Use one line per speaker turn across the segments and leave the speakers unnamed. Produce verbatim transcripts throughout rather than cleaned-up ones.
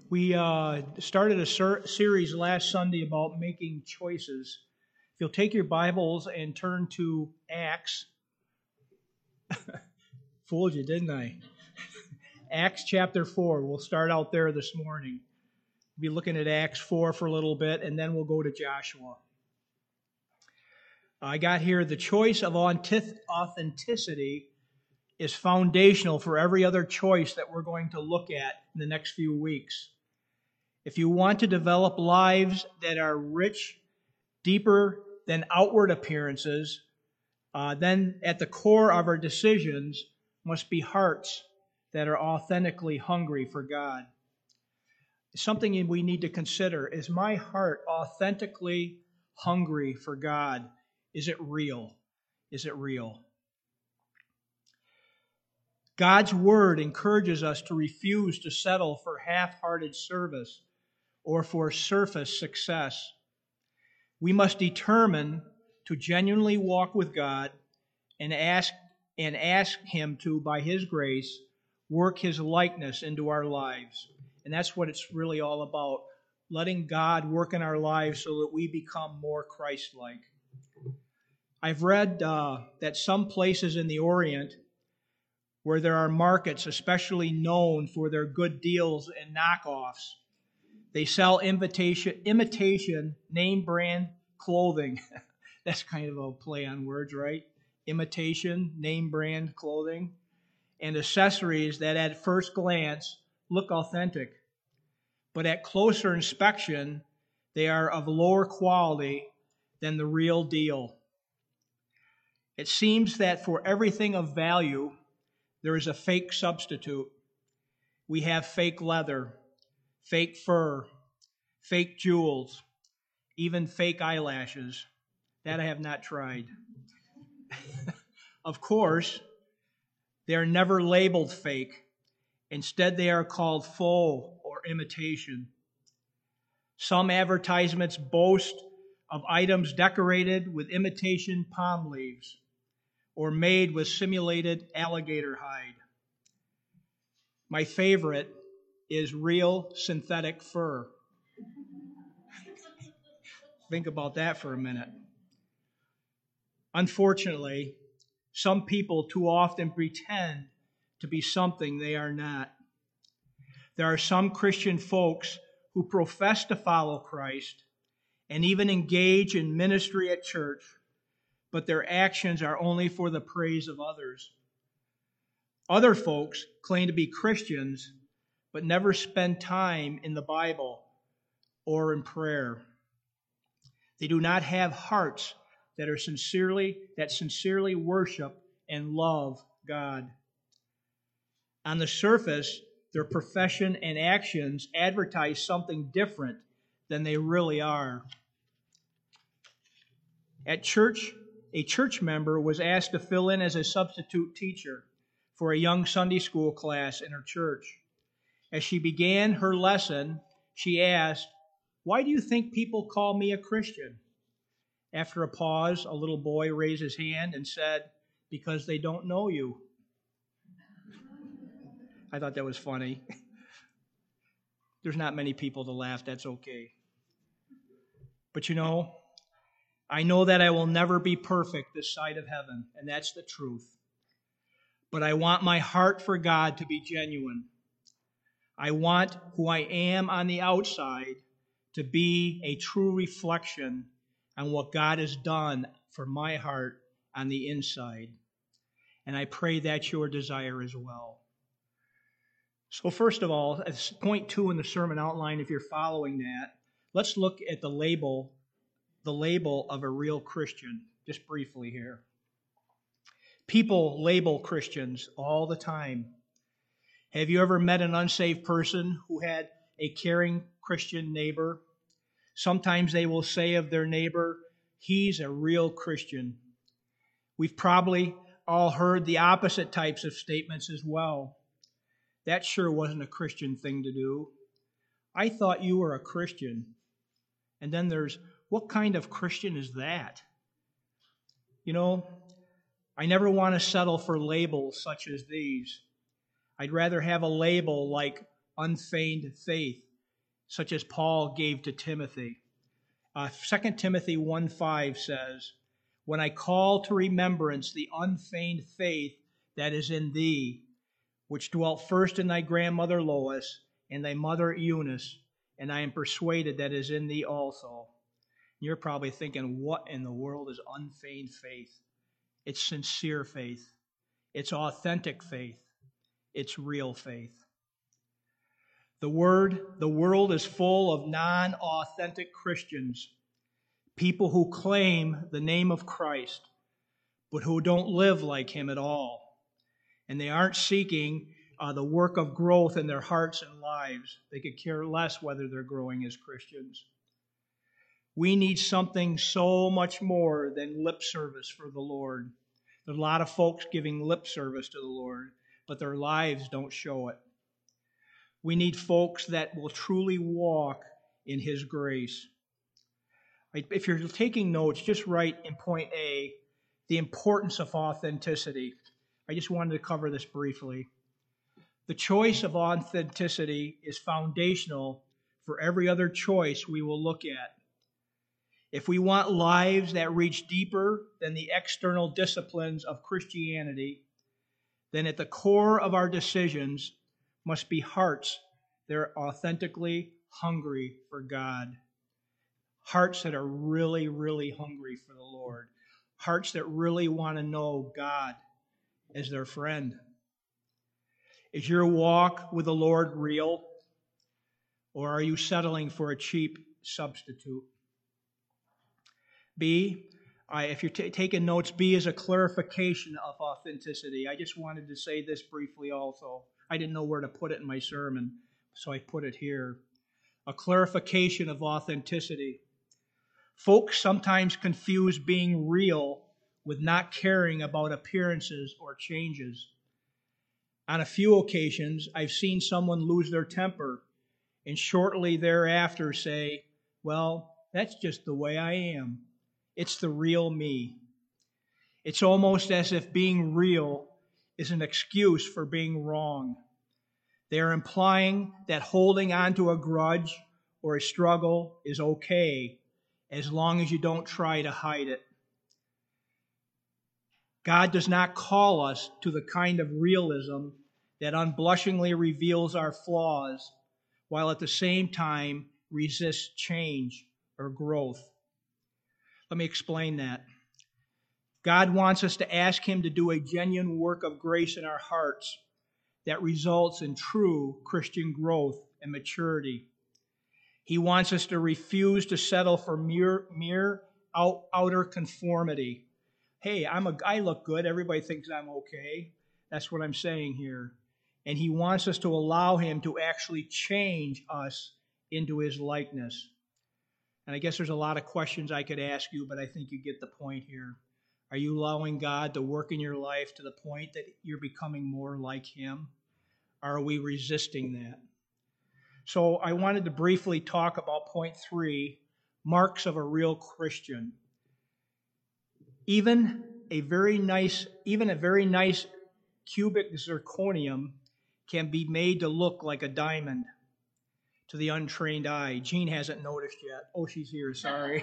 We uh, started a ser- series last Sunday about making choices. If you'll take your Bibles and turn to Acts. Fooled you, didn't I? Acts chapter four. We'll start out there this morning. We'll be looking at Acts four for a little bit, and then we'll go to Joshua. I got here, the choice of authenticity is foundational for every other choice that we're going to look at in the next few weeks. If you want to develop lives that are rich, deeper than outward appearances, uh, then at the core of our decisions must be hearts that are authentically hungry for God. Something we need to consider, is my heart authentically hungry for God? Is it real? Is it real? God's word encourages us to refuse to settle for half-hearted service or for surface success. We must determine to genuinely walk with God and ask and ask Him to, by His grace, work His likeness into our lives. And that's what it's really all about, letting God work in our lives so that we become more Christ-like. I've read uh, that some places in the Orient, where there are markets especially known for their good deals and knockoffs, they sell imitation, imitation name brand clothing. That's kind of a play on words, right? Imitation name brand clothing and accessories that at first glance look authentic, but at closer inspection, they are of lower quality than the real deal. It seems that for everything of value, there is a fake substitute. We have fake leather, fake fur, fake jewels, even fake eyelashes. That I have not tried. Of course, they are never labeled fake. Instead, they are called faux or imitation. Some advertisements boast of items decorated with imitation palm leaves or made with simulated alligator hide. My favorite is real synthetic fur. Think about that for a minute. Unfortunately, some people too often pretend to be something they are not. There are some Christian folks who profess to follow Christ and even engage in ministry at church, but their actions are only for the praise of others. Other folks claim to be Christians, but never spend time in the Bible or in prayer. They do not have hearts that are sincerely that sincerely worship and love God. On the surface, their profession and actions advertise something different than they really are. At church, a church member was asked to fill in as a substitute teacher for a young Sunday school class in her church. As she began her lesson, she asked, "Why do you think people call me a Christian?" After a pause, a little boy raised his hand and said, "Because they don't know you." I thought that was funny. There's not many people to laugh. That's okay. But you know, I know that I will never be perfect this side of heaven, and that's the truth. But I want my heart for God to be genuine. I want who I am on the outside to be a true reflection on what God has done for my heart on the inside. And I pray that's your desire as well. So first of all, as point two in the sermon outline, if you're following that, let's look at the label, the label of a real Christian, just briefly here. People label Christians all the time. Have you ever met an unsaved person who had a caring Christian neighbor? Sometimes they will say of their neighbor, "He's a real Christian." We've probably all heard the opposite types of statements as well. "That sure wasn't a Christian thing to do. I thought you were a Christian." And then there's, "What kind of Christian is that?" You know, I never want to settle for labels such as these. I'd rather have a label like unfeigned faith such as Paul gave to Timothy. Uh, Second Timothy one five says, "When I call to remembrance the unfeigned faith that is in thee, which dwelt first in thy grandmother Lois and thy mother Eunice, and I am persuaded that is in thee also." You're probably thinking, what in the world is unfeigned faith? It's sincere faith. It's authentic faith. It's real faith. The word, the world is full of non-authentic Christians, people who claim the name of Christ, but who don't live like him at all. And they aren't seeking uh, the work of growth in their hearts and lives. They could care less whether they're growing as Christians. We need something so much more than lip service for the Lord. There's a lot of folks giving lip service to the Lord, but their lives don't show it. We need folks that will truly walk in His grace. If you're taking notes, just write in point A, the importance of authenticity. I just wanted to cover this briefly. The choice of authenticity is foundational for every other choice we will look at. If we want lives that reach deeper than the external disciplines of Christianity, then at the core of our decisions must be hearts that are authentically hungry for God. Hearts that are really, really hungry for the Lord. Hearts that really want to know God as their friend. Is your walk with the Lord real? Or are you settling for a cheap substitute? B, I, if you're t- taking notes, B is a clarification of authenticity. I just wanted to say this briefly also. I didn't know where to put it in my sermon, so I put it here. A clarification of authenticity. Folks sometimes confuse being real with not caring about appearances or changes. On a few occasions, I've seen someone lose their temper and shortly thereafter say, "Well, that's just the way I am. It's the real me." It's almost as if being real is an excuse for being wrong. They are implying that holding on to a grudge or a struggle is okay as long as you don't try to hide it. God does not call us to the kind of realism that unblushingly reveals our flaws while at the same time resists change or growth. Let me explain that. God wants us to ask Him to do a genuine work of grace in our hearts that results in true Christian growth and maturity. He wants us to refuse to settle for mere, mere out, outer conformity. Hey, I'm a, I look good. Everybody thinks I'm okay. That's what I'm saying here. And He wants us to allow Him to actually change us into His likeness. And I guess there's a lot of questions I could ask you, but I think you get the point here. Are you allowing God to work in your life to the point that you're becoming more like Him? Or are we resisting that? So I wanted to briefly talk about point three, marks of a real Christian. Even a very nice, even a very nice cubic zirconium can be made to look like a diamond to the untrained eye. Jean hasn't noticed yet. Oh, she's here, sorry.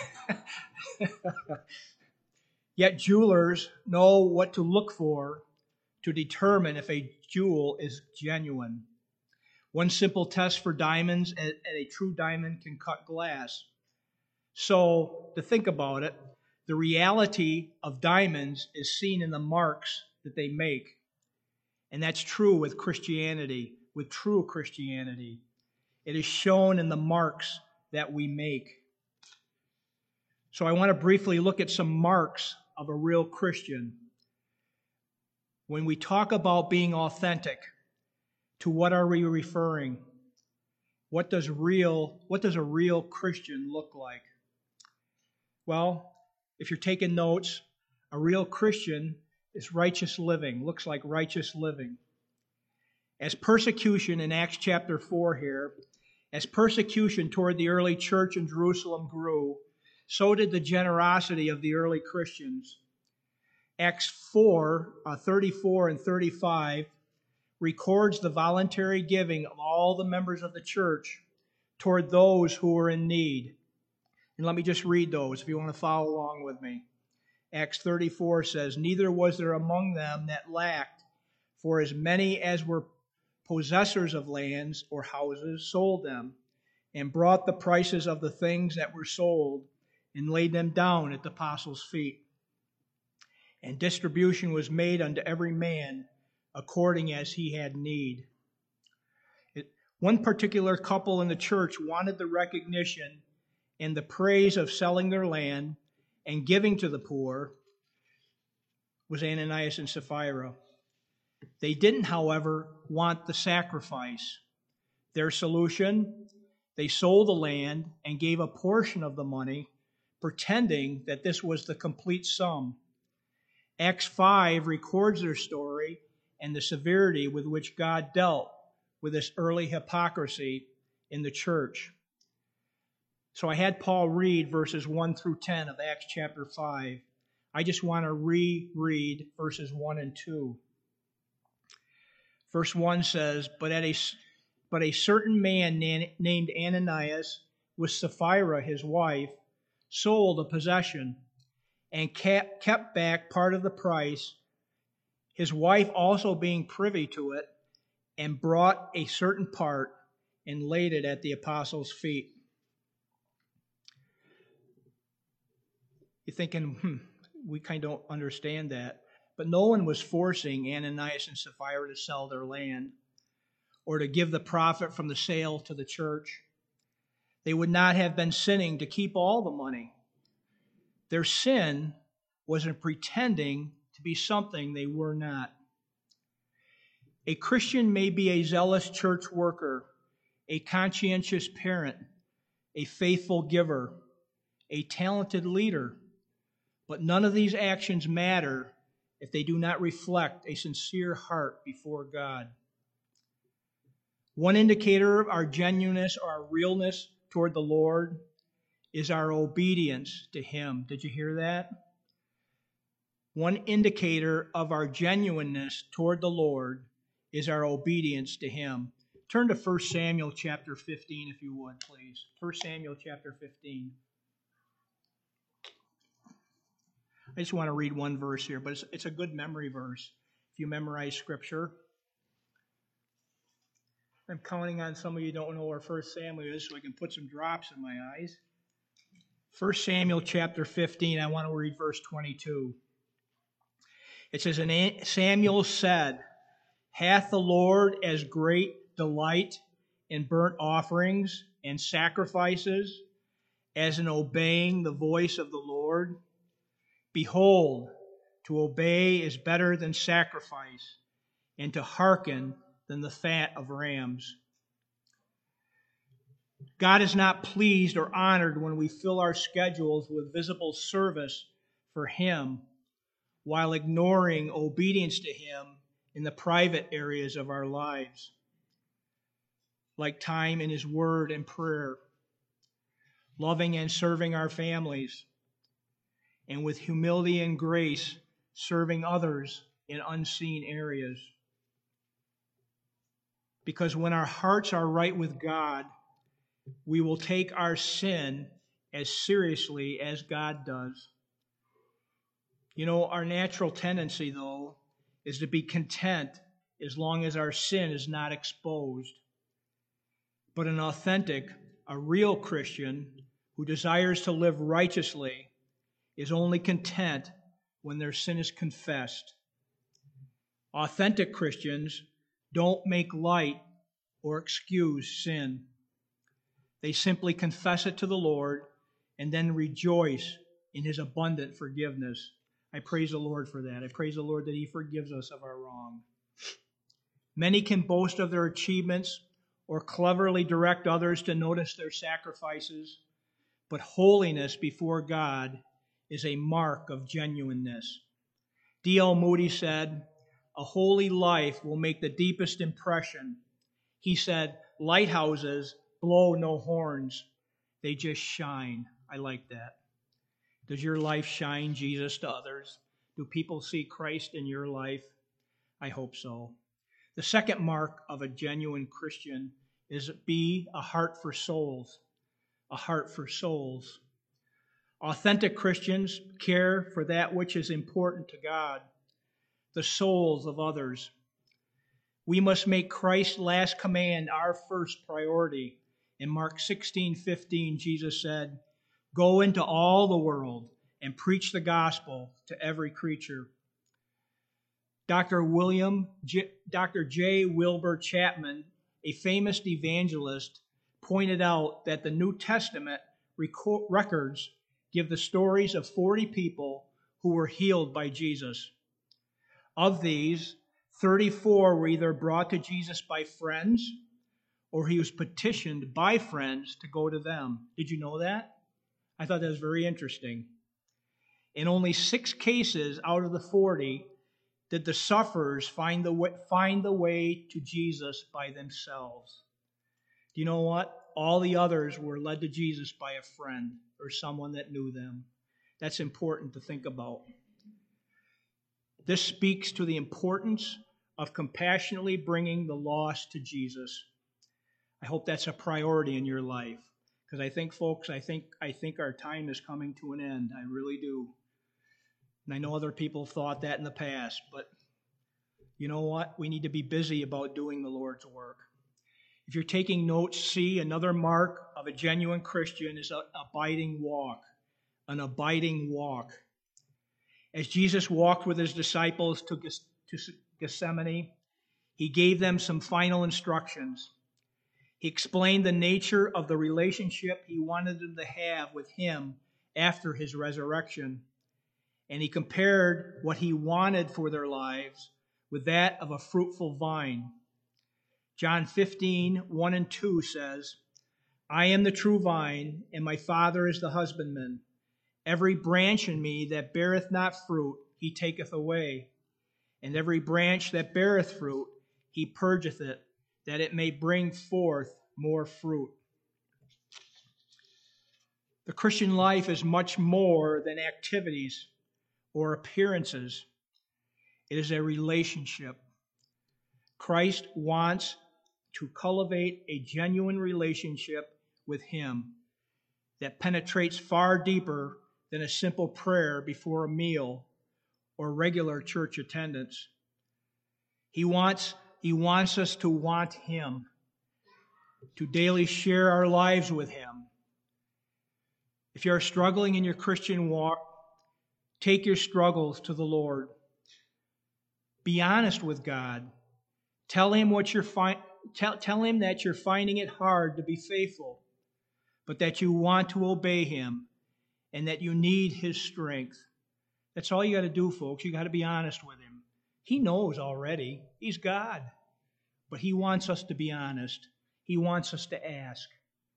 Yet jewelers know what to look for to determine if a jewel is genuine. One simple test for diamonds, and a true diamond can cut glass. So, to think about it, the reality of diamonds is seen in the marks that they make. And that's true with Christianity, with true Christianity. It is shown in the marks that we make. So I want to briefly look at some marks of a real Christian. When we talk about being authentic, to what are we referring? What does real, what does a real Christian look like? Well, if you're taking notes, a real Christian is righteous living, looks like righteous living. As persecution in Acts chapter four here, as persecution toward the early church in Jerusalem grew, so did the generosity of the early Christians. Acts four, uh, thirty-four and thirty-five records the voluntary giving of all the members of the church toward those who were in need. And let me just read those if you want to follow along with me. Acts thirty-four says, "Neither was there among them that lacked, for as many as were possessors of lands or houses sold them, and brought the prices of the things that were sold, and laid them down at the apostles' feet. And distribution was made unto every man according as he had need." It, one particular couple in the church wanted the recognition and the praise of selling their land and giving to the poor was Ananias and Sapphira. They didn't, however, want the sacrifice. Their solution, they sold the land and gave a portion of the money, pretending that this was the complete sum. Acts five records their story and the severity with which God dealt with this early hypocrisy in the church. So I had Paul read verses one through ten of Acts chapter five. I just want to reread verses one and two. Verse one says, But at a, but a certain man named Ananias, with Sapphira his wife, sold a possession, and kept, kept back part of the price, his wife also being privy to it, and brought a certain part and laid it at the apostles' feet. You're thinking, hmm, we kind of don't understand that. But no one was forcing Ananias and Sapphira to sell their land or to give the profit from the sale to the church. They would not have been sinning to keep all the money. Their sin was in pretending to be something they were not. A Christian may be a zealous church worker, a conscientious parent, a faithful giver, a talented leader, but none of these actions matter if they do not reflect a sincere heart before God. One indicator of our genuineness or our realness toward the Lord is our obedience to Him. Did you hear that? One indicator of our genuineness toward the Lord is our obedience to Him. Turn to First Samuel chapter fifteen, if you would, please. First Samuel chapter fifteen. I just want to read one verse here, but it's, it's a good memory verse if you memorize Scripture. I'm counting on some of you don't know where First Samuel is, so I can put some drops in my eyes. First Samuel chapter fifteen, I want to read verse twenty-two. It says, And Samuel said, Hath the Lord as great delight in burnt offerings and sacrifices as in obeying the voice of the Lord? Behold, to obey is better than sacrifice, and to hearken than the fat of rams. God is not pleased or honored when we fill our schedules with visible service for Him while ignoring obedience to Him in the private areas of our lives, like time in His Word and prayer, loving and serving our families, and with humility and grace, serving others in unseen areas. Because when our hearts are right with God, we will take our sin as seriously as God does. You know, our natural tendency, though, is to be content as long as our sin is not exposed. But an authentic, a real Christian who desires to live righteously is only content when their sin is confessed. Authentic Christians don't make light or excuse sin. They simply confess it to the Lord and then rejoice in His abundant forgiveness. I praise the Lord for that. I praise the Lord that He forgives us of our wrong. Many can boast of their achievements or cleverly direct others to notice their sacrifices, but holiness before God is a mark of genuineness. D L Moody said, A holy life will make the deepest impression. He said, lighthouses blow no horns. They just shine. I like that. Does your life shine Jesus to others? Do people see Christ in your life? I hope so. The second mark of a genuine Christian is be a heart for souls. A heart for souls. Authentic Christians care for that which is important to God, the souls of others. We must make Christ's last command our first priority. In Mark sixteen fifteen, Jesus said, "Go into all the world and preach the gospel to every creature." Doctor William, J, Doctor J. Wilbur Chapman, a famous evangelist, pointed out that the New Testament record, records give the stories of forty people who were healed by Jesus. Of these, thirty-four were either brought to Jesus by friends or he was petitioned by friends to go to them. Did you know that? I thought that was very interesting. In only six cases out of the forty did the sufferers find the way, find the way to Jesus by themselves. Do you know what? All the others were led to Jesus by a friend or someone that knew them. That's important to think about. This speaks to the importance of compassionately bringing the lost to Jesus. I hope that's a priority in your life. Because I think, folks, I think I think our time is coming to an end. I really do. And I know other people thought that in the past, but you know what? We need to be busy about doing the Lord's work. If you're taking notes, see another mark of a genuine Christian is an abiding walk. An abiding walk. As Jesus walked with his disciples to Gethsemane, he gave them some final instructions. He explained the nature of the relationship he wanted them to have with him after his resurrection. And he compared what he wanted for their lives with that of a fruitful vine. John fifteen, one and two says, "I am the true vine, and my Father is the husbandman. Every branch in me that beareth not fruit, he taketh away. And every branch that beareth fruit, he purgeth it, that it may bring forth more fruit." The Christian life is much more than activities or appearances. It is a relationship. Christ wants to cultivate a genuine relationship with him that penetrates far deeper than a simple prayer before a meal or regular church attendance. He wants, he wants us to want him, to daily share our lives with him. If you're struggling in your Christian walk, take your struggles to the Lord. Be honest with God. Tell him what you're fi- tell, tell him that you're finding it hard to be faithful, but that you want to obey him and that you need his strength. That's all you got to do, folks. You got to be honest with him. He knows already. He's God. But he wants us to be honest. He wants us to ask.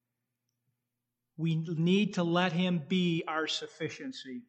We need to let him be our sufficiency.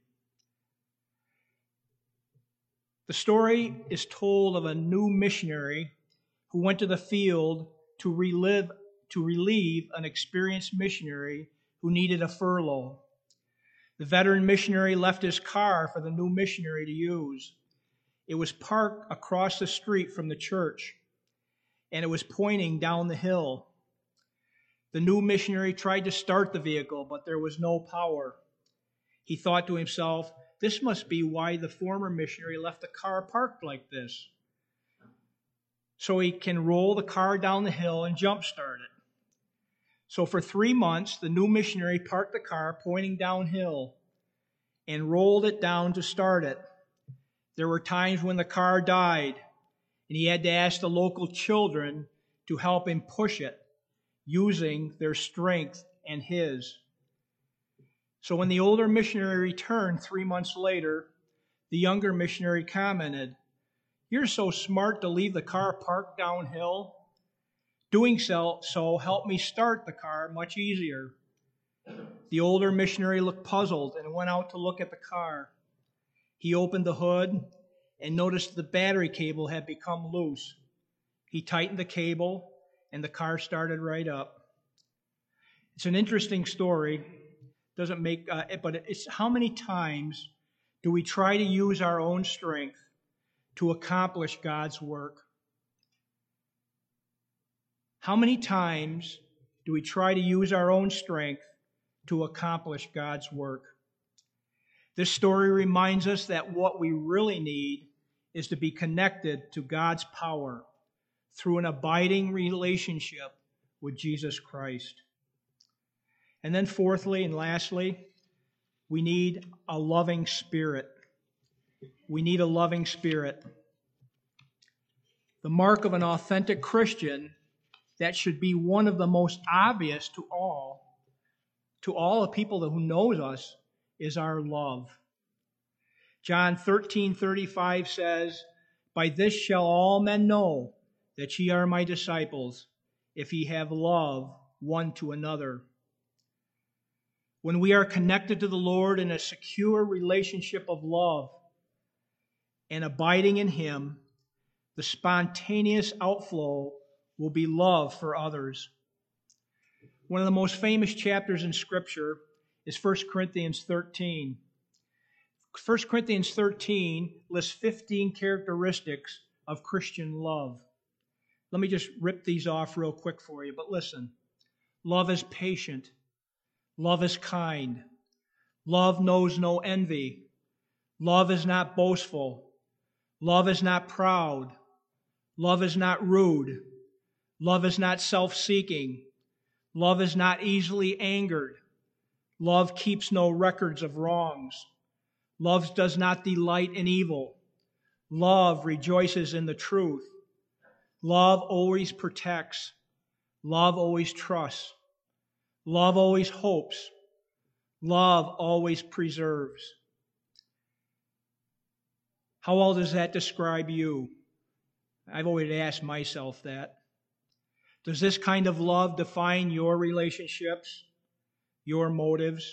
The story is told of a new missionary who went to the field to relive, to relieve an experienced missionary who needed a furlough. The veteran missionary left his car for the new missionary to use. It was parked across the street from the church, and it was pointing down the hill. The new missionary tried to start the vehicle, but there was no power. He thought to himself, this must be why the former missionary left the car parked like this. So he can roll the car down the hill and jumpstart it. So for three months, the new missionary parked the car pointing downhill and rolled it down to start it. There were times when the car died, and he had to ask the local children to help him push it, using their strength and his. So when the older missionary returned three months later, the younger missionary commented, "You're so smart to leave the car parked downhill. Doing so, so helped me start the car much easier." The older missionary looked puzzled and went out to look at the car. He opened the hood and noticed the battery cable had become loose. He tightened the cable, and the car started right up. It's an interesting story. Doesn't make, uh, but it's how many times do we try to use our own strength to accomplish God's work? How many times do we try to use our own strength to accomplish God's work? This story reminds us that what we really need is to be connected to God's power through an abiding relationship with Jesus Christ. And then fourthly and lastly, we need a loving spirit. We need a loving spirit. The mark of an authentic Christian, that should be one of the most obvious to all, to all the people who knows us, is our love. John thirteen thirty-five says, "By this shall all men know that ye are my disciples, if ye have love one to another." When we are connected to the Lord in a secure relationship of love and abiding in Him, the spontaneous outflow will be love for others. One of the most famous chapters in Scripture is First Corinthians thirteen. First Corinthians thirteen lists fifteen characteristics of Christian love. Let me just rip these off real quick for you, but listen. Love is patient. Love is kind. Love knows no envy. Love is not boastful. Love is not proud. Love is not rude. Love is not self-seeking. Love is not easily angered. Love keeps no records of wrongs. Love does not delight in evil. Love rejoices in the truth. Love always protects. Love always trusts. Love always hopes. Love always preserves. How well does that describe you? I've always asked myself that. Does this kind of love define your relationships, your motives?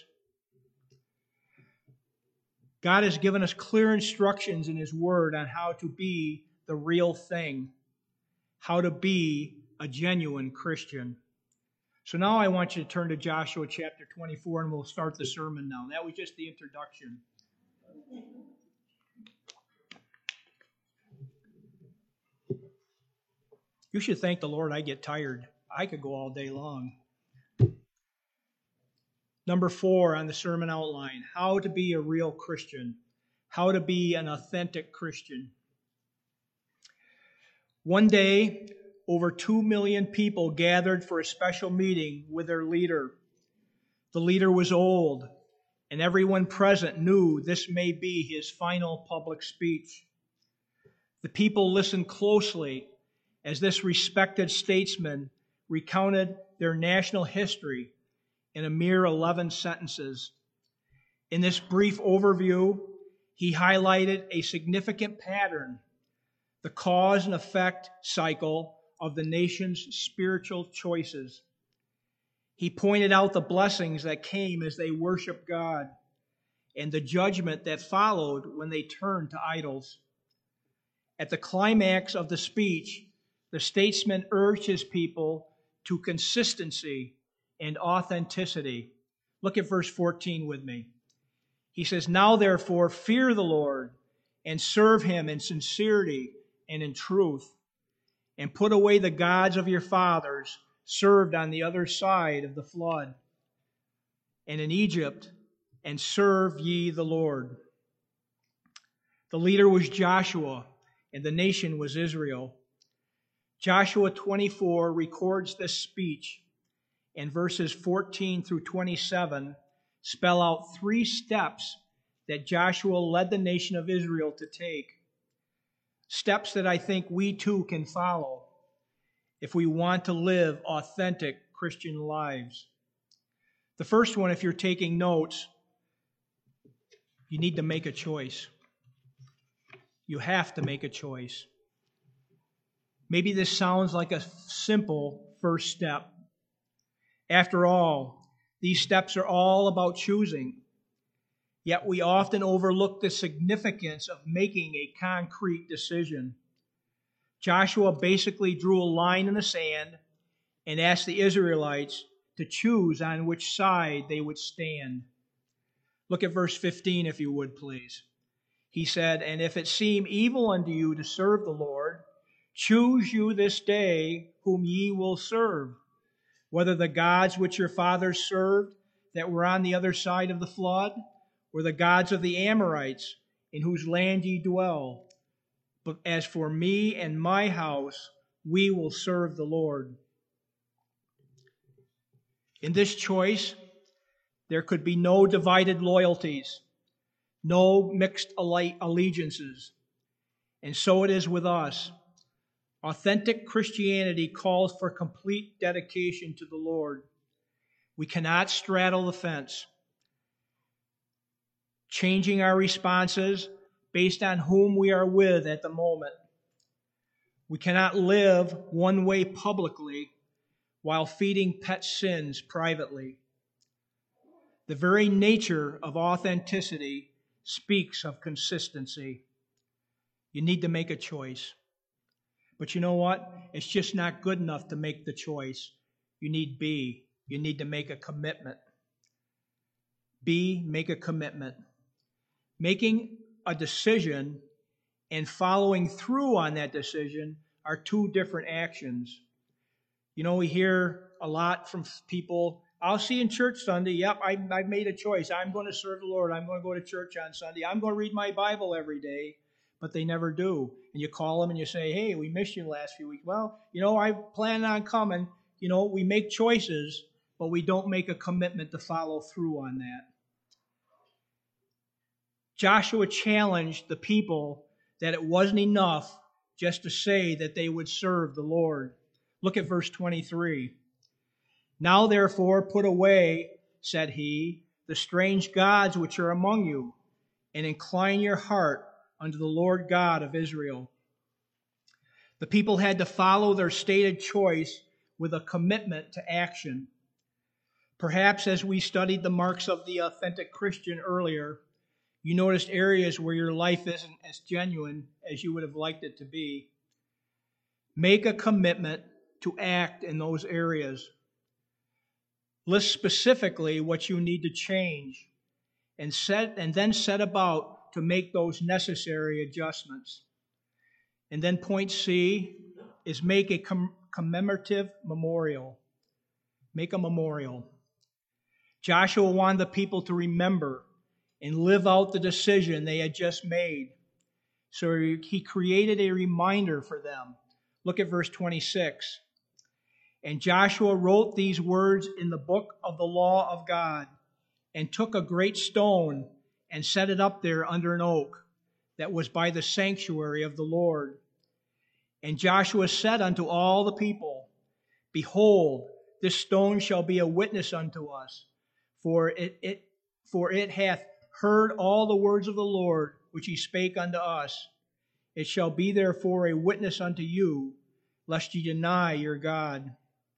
God has given us clear instructions in His Word on how to be the real thing, how to be a genuine Christian. So now I want you to turn to Joshua chapter twenty-four, and we'll start the sermon now. That was just the introduction. You should thank the Lord I get tired. I could go all day long. Number four on the sermon outline, how to be a real Christian, how to be an authentic Christian. One day, over two million people gathered for a special meeting with their leader. The leader was old, and everyone present knew this may be his final public speech. The people listened closely as this respected statesman recounted their national history in a mere eleven sentences. In this brief overview, he highlighted a significant pattern, the cause and effect cycle of the nation's spiritual choices. He pointed out the blessings that came as they worshiped God and the judgment that followed when they turned to idols. At the climax of the speech, the statesman urged his people to consistency and authenticity. Look at verse fourteen with me. He says, "Now therefore fear the Lord and serve Him in sincerity and in truth, and put away the gods of your fathers served on the other side of the flood and in Egypt, and serve ye the Lord." The leader was Joshua, and the nation was Israel. Joshua twenty-four records this speech, and verses fourteen through twenty-seven spell out three steps that Joshua led the nation of Israel to take. Steps that I think we too can follow if we want to live authentic Christian lives. The first one, if you're taking notes, you need to make a choice. You have to make a choice. Maybe this sounds like a simple first step. After all, these steps are all about choosing. Yet we often overlook the significance of making a concrete decision. Joshua basically drew a line in the sand and asked the Israelites to choose on which side they would stand. Look at verse fifteen, if you would, please. He said, "And if it seem evil unto you to serve the Lord, Choose you this day whom ye will serve, whether the gods which your fathers served that were on the other side of the flood, or the gods of the Amorites, in whose land ye dwell. But as for me and my house, we will serve the Lord. In this choice, there could be no divided loyalties, no mixed allegiances. And so it is with us. Authentic Christianity calls for complete dedication to the Lord. We cannot straddle the fence, changing our responses based on whom we are with at the moment. We cannot live one way publicly while feeding pet sins privately. The very nature of authenticity speaks of consistency. You need to make a choice. But you know what? It's just not good enough to make the choice. You need B. You need to make a commitment. B, make a commitment. Making a decision and following through on that decision are two different actions. You know, we hear a lot from people, I'll see you in church Sunday. Yep, I, I've made a choice. I'm going to serve the Lord. I'm going to go to church on Sunday. I'm going to read my Bible every day. But they never do. And you call them and you say, hey, we missed you the last few weeks. Well, you know, I plan on coming. You know, we make choices, but we don't make a commitment to follow through on that. Joshua challenged the people that it wasn't enough just to say that they would serve the Lord. Look at verse twenty-three. Now therefore put away, said he, the strange gods which are among you, and incline your heart unto the Lord God of Israel. The people had to follow their stated choice with a commitment to action. Perhaps as we studied the marks of the authentic Christian earlier, you noticed areas where your life isn't as genuine as you would have liked it to be. Make a commitment to act in those areas. List specifically what you need to change and set and then set about to make those necessary adjustments. And then point C is make a com- commemorative memorial. Make a memorial. Joshua wanted the people to remember and live out the decision they had just made. So he created a reminder for them. Look at verse twenty-six. And Joshua wrote these words in the book of the law of God, and took a great stone and set it up there under an oak that was by the sanctuary of the Lord. And Joshua said unto all the people, Behold, this stone shall be a witness unto us, for it, it for it hath heard all the words of the Lord which he spake unto us. It shall be therefore a witness unto you, lest ye deny your God.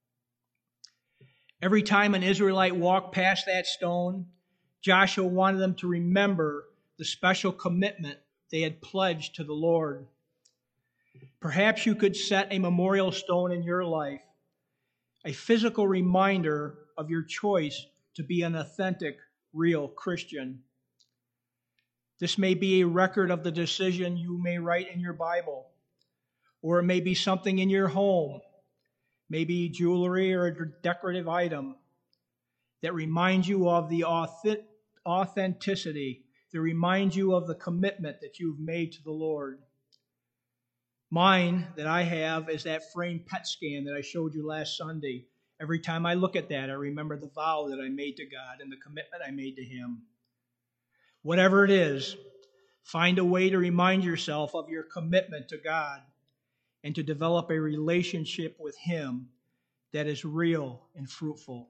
Every time an Israelite walked past that stone, Joshua wanted them to remember the special commitment they had pledged to the Lord. Perhaps you could set a memorial stone in your life, a physical reminder of your choice to be an authentic, real Christian. This may be a record of the decision you may write in your Bible, or it may be something in your home, maybe jewelry or a decorative item that reminds you of the authenticity, that reminds you of the commitment that you've made to the Lord. Mine that I have is that framed P E T scan that I showed you last Sunday. Every time I look at that, I remember the vow that I made to God and the commitment I made to Him. Whatever it is, find a way to remind yourself of your commitment to God and to develop a relationship with Him that is real and fruitful.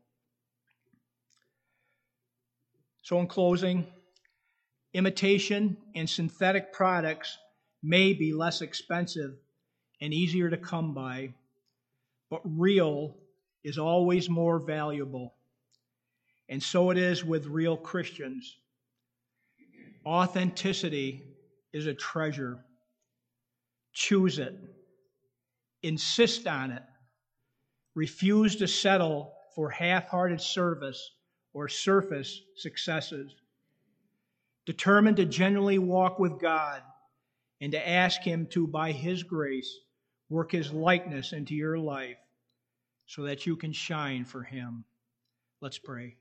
So in closing, imitation and synthetic products may be less expensive and easier to come by, but real is always more valuable. And so it is with real Christians. Authenticity is a treasure. Choose it. Insist on it. Refuse to settle for half-hearted service or surface successes. Determined to genuinely walk with God and to ask Him to, by His grace, Work His likeness into your life so that you can shine for Him. Let's pray.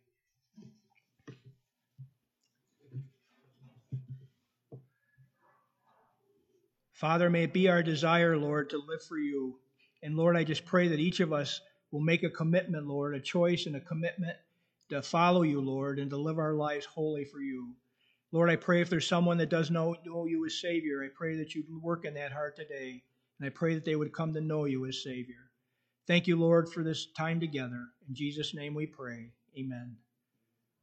Father, may it be our desire, Lord, to live for you. And Lord, I just pray that each of us will make a commitment, Lord, a choice and a commitment to follow you, Lord, and to live our lives wholly for you. Lord, I pray if there's someone that does know, know you as Savior, I pray that you'd work in that heart today. And I pray that they would come to know you as Savior. Thank you, Lord, for this time together. In Jesus' name we pray. Amen.